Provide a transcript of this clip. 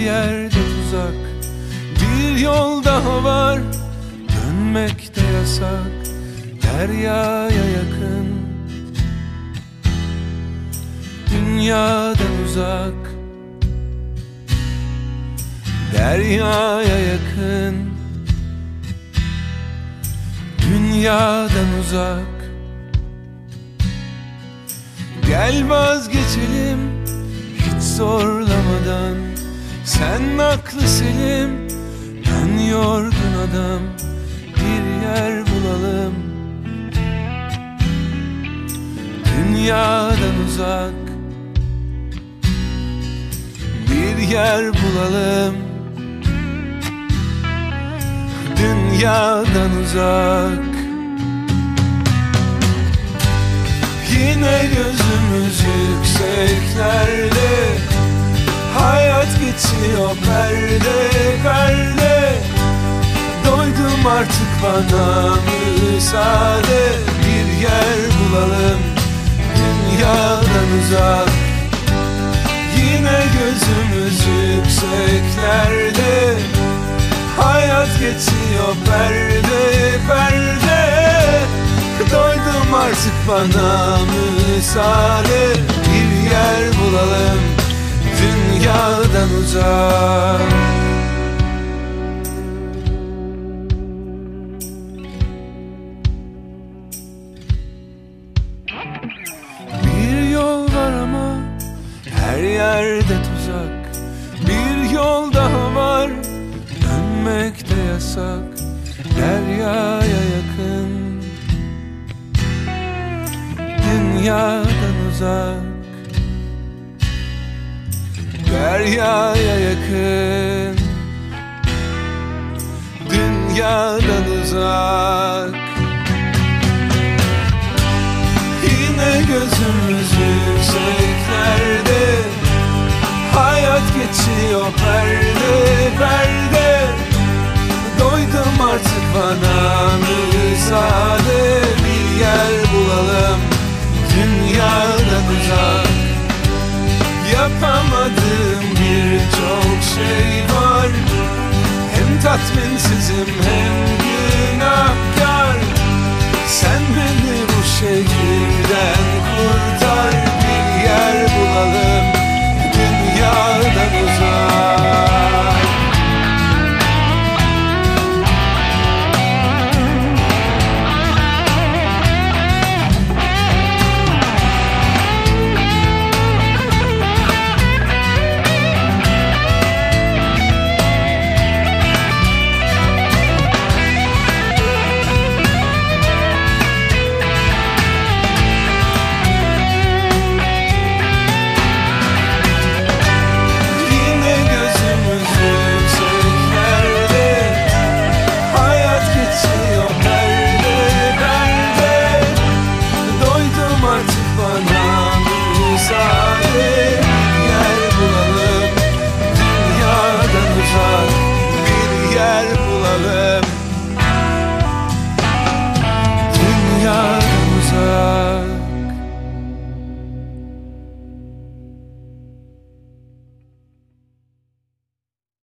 yerde tuzak, bir yol daha var, dönmek de yasak, deryaya yakın, dünyadan uzak, deryaya yakın, dünyadan uzak. Gel vazgeçelim hiç zorlamadan, sen aklı selim, ben yorgun adam, bir yer bulalım, dünyadan uzak, bir yer bulalım, dünyadan uzak. Yine gözümüz yükseklerde, hayat geçiyor perde perde. Doydum artık, bana müsaade, bir yer bulalım, dünyadan uzak. Yine gözümüz yükseklerde, hayat geçiyor perde perde. Doydum artık, bana müsaade, bir yer bulalım, dünyadan uzak. Bir yol var ama her yerde tuzak, bir yol daha var, dönmek de yasak, deryaya yakın, dünyadan uzak, deryaya yakın, dünyadan uzak. Yine gözümüz yükseklerde, hayat geçiyor perde perde. Doydum artık, bana müsaade, bir yer bulalım, dünyadan uzak. Yapamadığım birçok şey var, hem tatminsizim hem günahkar. Sen beni bu şehir